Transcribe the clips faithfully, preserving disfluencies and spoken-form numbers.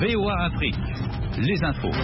V O A Afrique, les infos.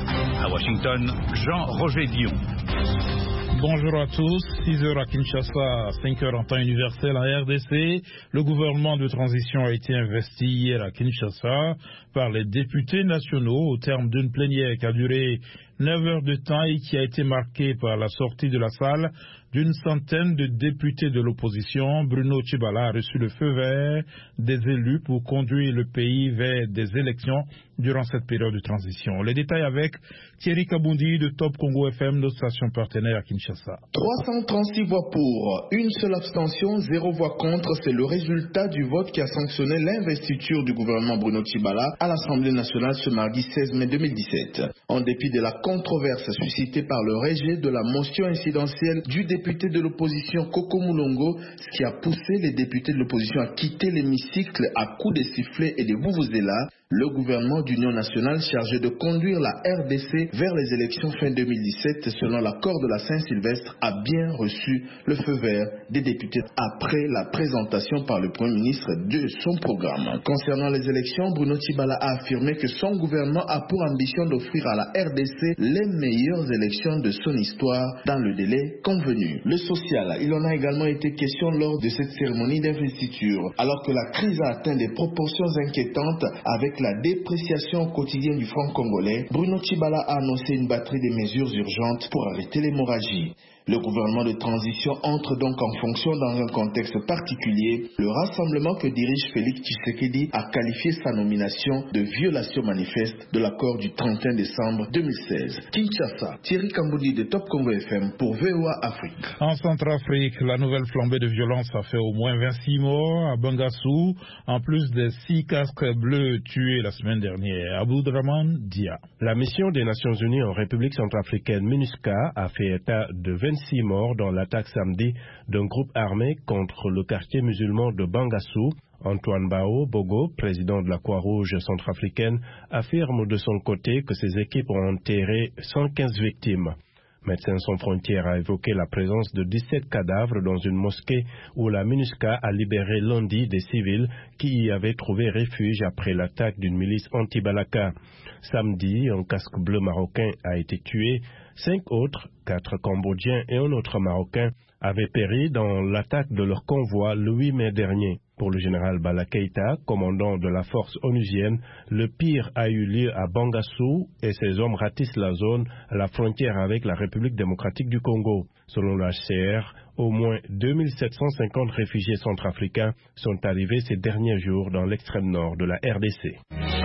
À Washington, Jean-Roger Dion. Bonjour à tous, six heures à Kinshasa, cinq heures en temps universel en R D C. Le gouvernement de transition a été investi hier à Kinshasa par les députés nationaux au terme d'une plénière qui a duré neuf heures de temps et qui a été marquée par la sortie de la salle d'une centaine de députés de l'opposition. Bruno Tshibala a reçu le feu vert des élus pour conduire le pays vers des élections durant cette période de transition. Les détails avec Thierry Kaboundi de Top Congo F M, notre station partenaire à Kinshasa. trois cent trente-six voix pour, une seule abstention, zéro voix contre. C'est le résultat du vote qui a sanctionné l'investiture du gouvernement Bruno Tshibala à l'Assemblée nationale ce mardi seize mai deux mille dix-sept. En dépit de la controverse suscitée par le rejet de la motion incidentielle du député de l'opposition Koko Moulongo, ce qui a poussé les députés de l'opposition à quitter l'hémicycle à coups de sifflets et de vuvuzelas, le gouvernement d'union nationale chargé de conduire la R D C vers les élections fin deux mille dix-sept selon l'accord de la Saint-Sylvestre a bien reçu le feu vert des députés après la présentation par le Premier ministre de son programme. Concernant les élections, Bruno Tshibala a affirmé que son gouvernement a pour ambition d'offrir à la R D C les meilleures élections de son histoire dans le délai convenu. Le social, il en a également été question lors de cette cérémonie d'investiture. Alors que la crise a atteint des proportions inquiétantes avec la dépréciation quotidienne du franc congolais, Bruno Tshibala a annoncé une batterie de mesures urgentes pour arrêter l'hémorragie. Le gouvernement de transition entre donc en fonction dans un contexte particulier. Le rassemblement que dirige Félix Tshisekedi a qualifié sa nomination de violation manifeste de l'accord du trente et un décembre deux mille seize. Kinshasa, Thierry Kamboudi de Top Congo F M pour V O A Afrique. En Centrafrique, la nouvelle flambée de violence a fait au moins vingt-six morts à Bangassou, en plus des six casques bleus tués la semaine dernière. Aboudraman Dia. La mission des Nations Unies en République centrafricaine MINUSCA a fait état de vingt-six morts dans l'attaque samedi d'un groupe armé contre le quartier musulman de Bangassou. Antoine Bao Bogo, président de la Croix-Rouge centrafricaine, affirme de son côté que ses équipes ont enterré cent quinze victimes. Médecins sans frontières a évoqué la présence de dix-sept cadavres dans une mosquée où la MINUSCA a libéré lundi des civils qui y avaient trouvé refuge après l'attaque d'une milice anti-Balaka. Samedi, un casque bleu marocain a été tué. Cinq autres, quatre Cambodgiens et un autre Marocain, avaient péri dans l'attaque de leur convoi le huit mai dernier. Pour le général Bala Keïta, commandant de la force onusienne, le pire a eu lieu à Bangassou et ses hommes ratissent la zone à la frontière avec la République démocratique du Congo. Selon l'H C R, au moins deux mille sept cent cinquante réfugiés centrafricains sont arrivés ces derniers jours dans l'extrême nord de la R D C.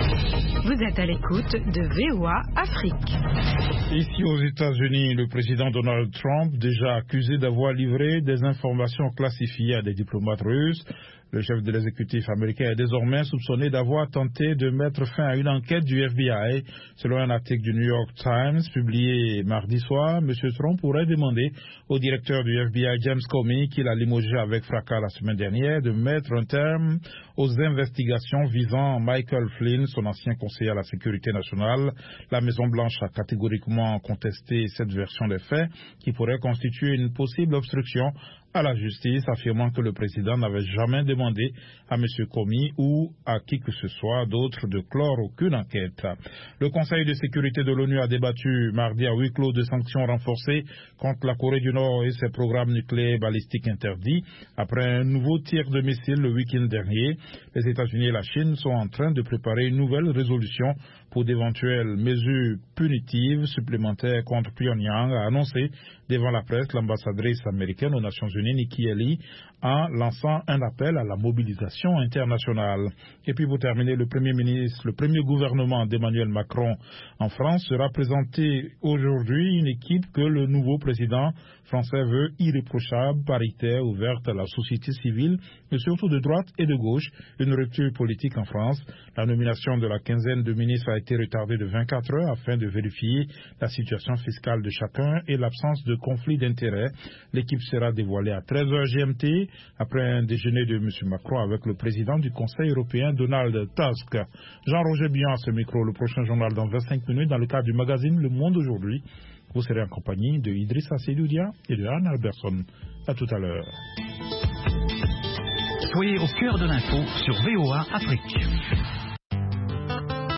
Vous êtes à l'écoute de V O A Afrique. Ici aux États-Unis, le président Donald Trump, déjà accusé d'avoir livré des informations classifiées à des diplomates russes. Le chef de l'exécutif américain est désormais soupçonné d'avoir tenté de mettre fin à une enquête du F B I. Selon un article du New York Times publié mardi soir, M. Trump pourrait demander au directeur du F B I, James Comey, qu'il a limogé avec fracas la semaine dernière, de mettre un terme aux investigations visant Michael Flynn, son ancien conseiller à la sécurité nationale. La Maison-Blanche a catégoriquement contesté cette version des faits qui pourrait constituer une possible obstruction à la justice, affirmant que le président n'avait jamais demandé à M. Comey ou à qui que ce soit d'autre de clore aucune enquête. Le Conseil de sécurité de l'ONU a débattu mardi à huis clos de sanctions renforcées contre la Corée du Nord et ses programmes nucléaires balistiques interdits après un nouveau tir de missiles le week-end dernier. Les États-Unis et la Chine sont en train de préparer une nouvelle résolution pour d'éventuelles mesures punitives supplémentaires contre Pyongyang, a annoncé devant la presse l'ambassadrice américaine aux Nations Unies, Nikki Haley, en lançant un appel à la mobilisation internationale. Et puis pour terminer, le Premier ministre, le premier gouvernement d'Emmanuel Macron en France sera présenté aujourd'hui une équipe que le nouveau président français veut irréprochable, paritaire, ouverte à la société civile, mais surtout de droite et de gauche, une rupture politique en France. La nomination de la quinzaine de ministres a été retardée de vingt-quatre heures afin de vérifier la situation fiscale de chacun et l'absence de conflit d'intérêts. L'équipe sera dévoilée à treize heures G M T après un déjeuner de M. Macron avec le président du Conseil européen, Donald Tusk. Jean-Roger Bion à ce micro, le prochain journal dans vingt-cinq minutes dans le cadre du magazine Le Monde aujourd'hui. Vous serez en compagnie de Idrissa Seydoudia et de Anne Alberson. À tout à l'heure. Soyez au cœur de l'info sur V O A Afrique.